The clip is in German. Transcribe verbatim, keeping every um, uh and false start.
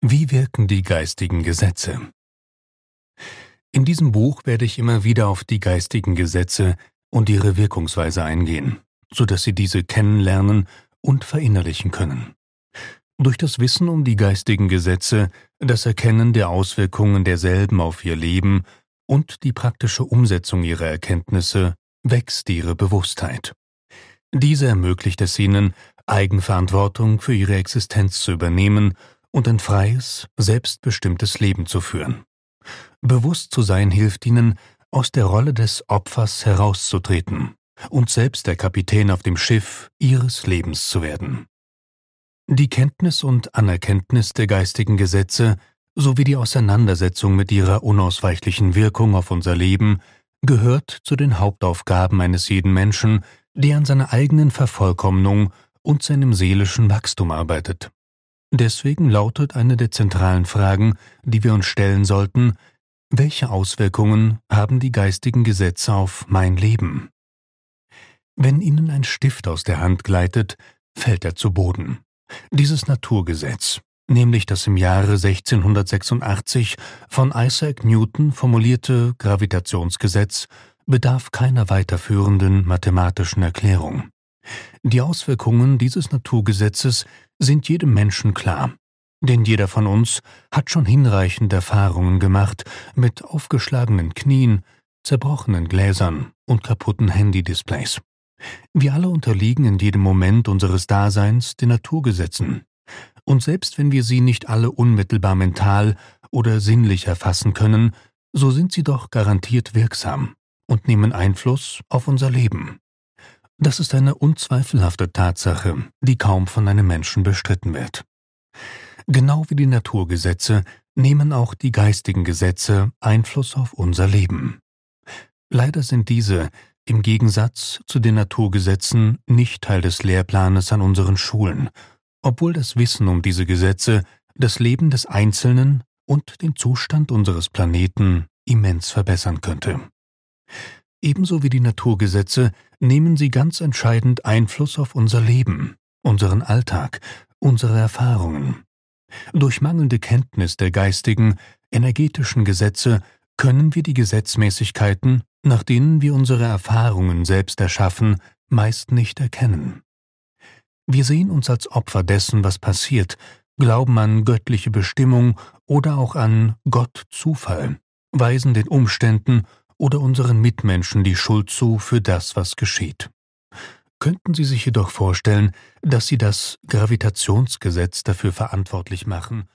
Wie wirken die geistigen Gesetze? In diesem Buch werde ich immer wieder auf die geistigen Gesetze und ihre Wirkungsweise eingehen, sodass Sie diese kennenlernen und verinnerlichen können. Durch das Wissen um die geistigen Gesetze, das Erkennen der Auswirkungen derselben auf Ihr Leben und die praktische Umsetzung Ihrer Erkenntnisse wächst Ihre Bewusstheit. Diese ermöglicht es Ihnen, Eigenverantwortung für Ihre Existenz zu übernehmen und ein freies, selbstbestimmtes Leben zu führen. Bewusst zu sein hilft Ihnen, aus der Rolle des Opfers herauszutreten und selbst der Kapitän auf dem Schiff Ihres Lebens zu werden. Die Kenntnis und Anerkenntnis der geistigen Gesetze sowie die Auseinandersetzung mit ihrer unausweichlichen Wirkung auf unser Leben gehört zu den Hauptaufgaben eines jeden Menschen, der an seiner eigenen Vervollkommnung und seinem seelischen Wachstum arbeitet. Deswegen lautet eine der zentralen Fragen, die wir uns stellen sollten: Welche Auswirkungen haben die geistigen Gesetze auf mein Leben? Wenn Ihnen ein Stift aus der Hand gleitet, fällt er zu Boden. Dieses Naturgesetz, nämlich das im Jahre sechzehnhundertsechsundachtzig von Isaac Newton formulierte Gravitationsgesetz, bedarf keiner weiterführenden mathematischen Erklärung. Die Auswirkungen dieses Naturgesetzes sind jedem Menschen klar, denn jeder von uns hat schon hinreichend Erfahrungen gemacht mit aufgeschlagenen Knien, zerbrochenen Gläsern und kaputten Handy-Displays. Wir alle unterliegen in jedem Moment unseres Daseins den Naturgesetzen. Und selbst wenn wir sie nicht alle unmittelbar mental oder sinnlich erfassen können, so sind sie doch garantiert wirksam und nehmen Einfluss auf unser Leben. Das ist eine unzweifelhafte Tatsache, die kaum von einem Menschen bestritten wird. Genau wie die Naturgesetze nehmen auch die geistigen Gesetze Einfluss auf unser Leben. Leider sind diese, im Gegensatz zu den Naturgesetzen, nicht Teil des Lehrplanes an unseren Schulen, obwohl das Wissen um diese Gesetze das Leben des Einzelnen und den Zustand unseres Planeten immens verbessern könnte. Ebenso wie die Naturgesetze nehmen sie ganz entscheidend Einfluss auf unser Leben, unseren Alltag, unsere Erfahrungen. Durch mangelnde Kenntnis der geistigen, energetischen Gesetze können wir die Gesetzmäßigkeiten, nach denen wir unsere Erfahrungen selbst erschaffen, meist nicht erkennen. Wir sehen uns als Opfer dessen, was passiert, glauben an göttliche Bestimmung oder auch an Gott-Zufall, weisen den Umständen oder unseren Mitmenschen die Schuld zu für das, was geschieht. Könnten Sie sich jedoch vorstellen, dass Sie das Gravitationsgesetz dafür verantwortlich machen,